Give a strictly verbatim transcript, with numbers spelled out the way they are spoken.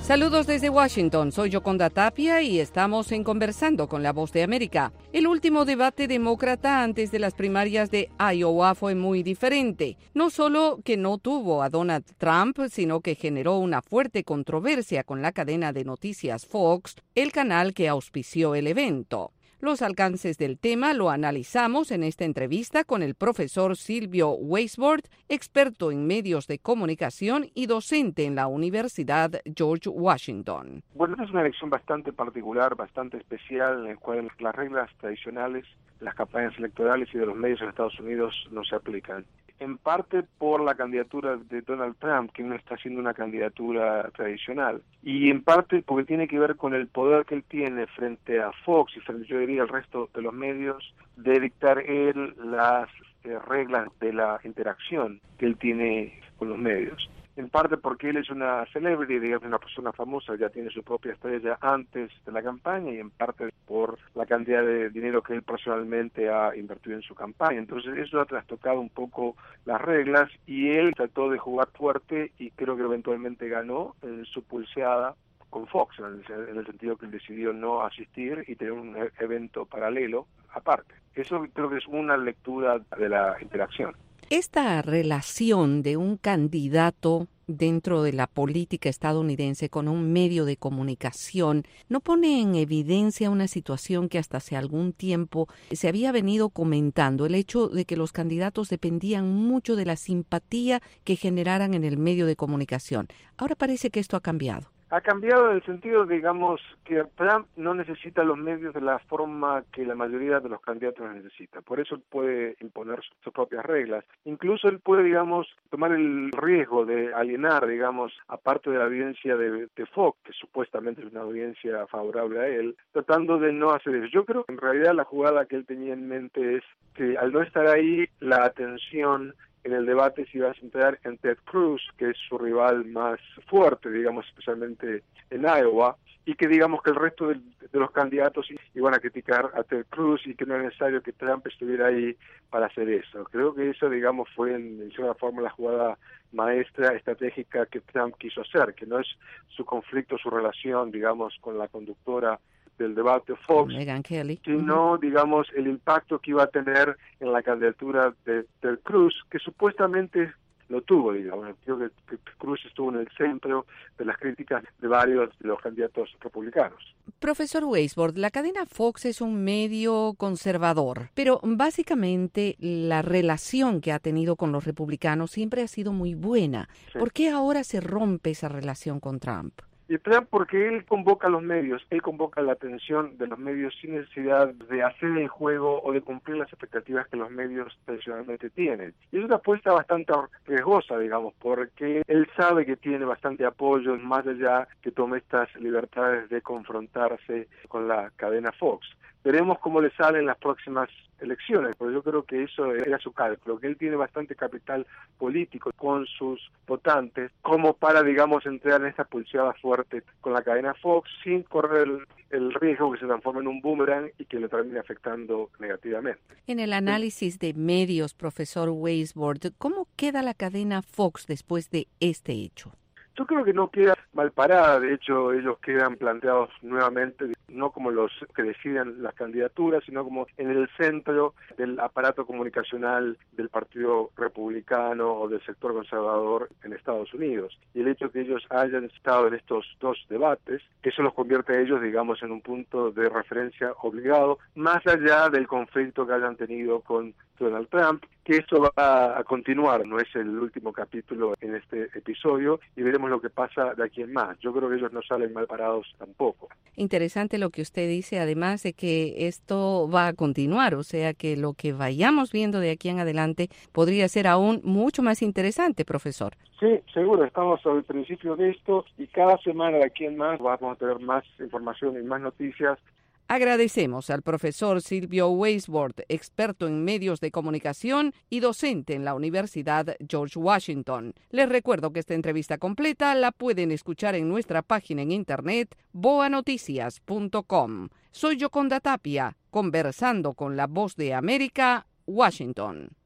Saludos desde Washington, soy Yoconda Tapia y estamos en Conversando con la Voz de América. El último debate demócrata antes de las primarias de Iowa fue muy diferente. No solo que no tuvo a Donald Trump, sino que generó una fuerte controversia con la cadena de noticias Fox, el canal que auspició el evento. Los alcances del tema lo analizamos en esta entrevista con el profesor Silvio Weisbord, experto en medios de comunicación y docente en la Universidad George Washington. Bueno, esta es una elección bastante particular, bastante especial, en la cual las reglas tradicionales de las campañas electorales y de los medios en Estados Unidos no se aplican. En parte por la candidatura de Donald Trump, que no está siendo una candidatura tradicional, y en parte porque tiene que ver con el poder que él tiene frente a Fox y frente, yo diría, al resto de los medios, de dictar él las eh, reglas de la interacción que él tiene con los medios. En parte porque él es una celebrity, digamos, una persona famosa, ya tiene su propia estrella antes de la campaña, y en parte por la cantidad de dinero que él personalmente ha invertido en su campaña. Entonces eso ha trastocado un poco las reglas y él trató de jugar fuerte y creo que eventualmente ganó en su pulseada con Fox, en el, en el sentido que él decidió no asistir y tener un evento paralelo aparte. Eso creo que es una lectura de la interacción. Esta relación de un candidato dentro de la política estadounidense con un medio de comunicación no pone en evidencia una situación que hasta hace algún tiempo se había venido comentando, el hecho de que los candidatos dependían mucho de la simpatía que generaran en el medio de comunicación. Ahora parece que esto ha cambiado. Ha cambiado en el sentido, digamos, que Trump no necesita los medios de la forma que la mayoría de los candidatos necesita. Por eso él puede imponer sus propias reglas. Incluso él puede, digamos, tomar el riesgo de alienar, digamos, a parte de la audiencia de, de Fox, que supuestamente es una audiencia favorable a él, tratando de no hacer eso. Yo creo que en realidad la jugada que él tenía en mente es que al no estar ahí, la atención en el debate se iba a centrar en Ted Cruz, que es su rival más fuerte, digamos, especialmente en Iowa, y que digamos que el resto de, de los candidatos iban a criticar a Ted Cruz y que no era necesario que Trump estuviera ahí para hacer eso. Creo que eso, digamos, fue en, en cierta forma la jugada maestra estratégica que Trump quiso hacer, que no es su conflicto, su relación, digamos, con la conductora del debate Fox, Megyn Kelly, sino, uh-huh. digamos, el impacto que iba a tener en la candidatura de, de Cruz, que supuestamente lo tuvo, digamos. Creo que, que Cruz estuvo en el centro de las críticas de varios de los candidatos republicanos. Profesor Weisbord, la cadena Fox es un medio conservador, pero básicamente la relación que ha tenido con los republicanos siempre ha sido muy buena. Sí. ¿Por qué ahora se rompe esa relación con Trump? Y Trump, porque él convoca a los medios, él convoca la atención de los medios sin necesidad de hacer el juego o de cumplir las expectativas que los medios tradicionalmente tienen. Y es una apuesta bastante riesgosa, digamos, porque él sabe que tiene bastante apoyo, más allá que tome estas libertades de confrontarse con la cadena Fox. Veremos cómo le salen las próximas elecciones, porque yo creo que eso era su cálculo, que él tiene bastante capital político con sus votantes, como para, digamos, entrar en esta pulseada fuerte con la cadena Fox, sin correr el, el riesgo que se transforme en un boomerang y que le termine afectando negativamente. En el análisis de medios, profesor Weisbord, ¿cómo queda la cadena Fox después de este hecho? Yo creo que no queda mal parada, de hecho ellos quedan planteados nuevamente, no como los que deciden las candidaturas, sino como en el centro del aparato comunicacional del Partido Republicano o del sector conservador en Estados Unidos. Y el hecho de que ellos hayan estado en estos dos debates, eso los convierte a ellos, digamos, en un punto de referencia obligado, más allá del conflicto que hayan tenido con Donald Trump, que esto va a continuar, no es el último capítulo en este episodio, y veremos lo que pasa de aquí en más. Yo creo que ellos no salen mal parados tampoco. Interesante lo que usted dice, además de que esto va a continuar, o sea que lo que vayamos viendo de aquí en adelante podría ser aún mucho más interesante, profesor. Sí, seguro, estamos al principio de esto y cada semana de aquí en más vamos a tener más información y más noticias. Agradecemos al profesor Silvio Weisbord, experto en medios de comunicación y docente en la Universidad George Washington. Les recuerdo que esta entrevista completa la pueden escuchar en nuestra página en internet boa noticias punto com. Soy Yoconda Tapia, conversando con la Voz de América, Washington.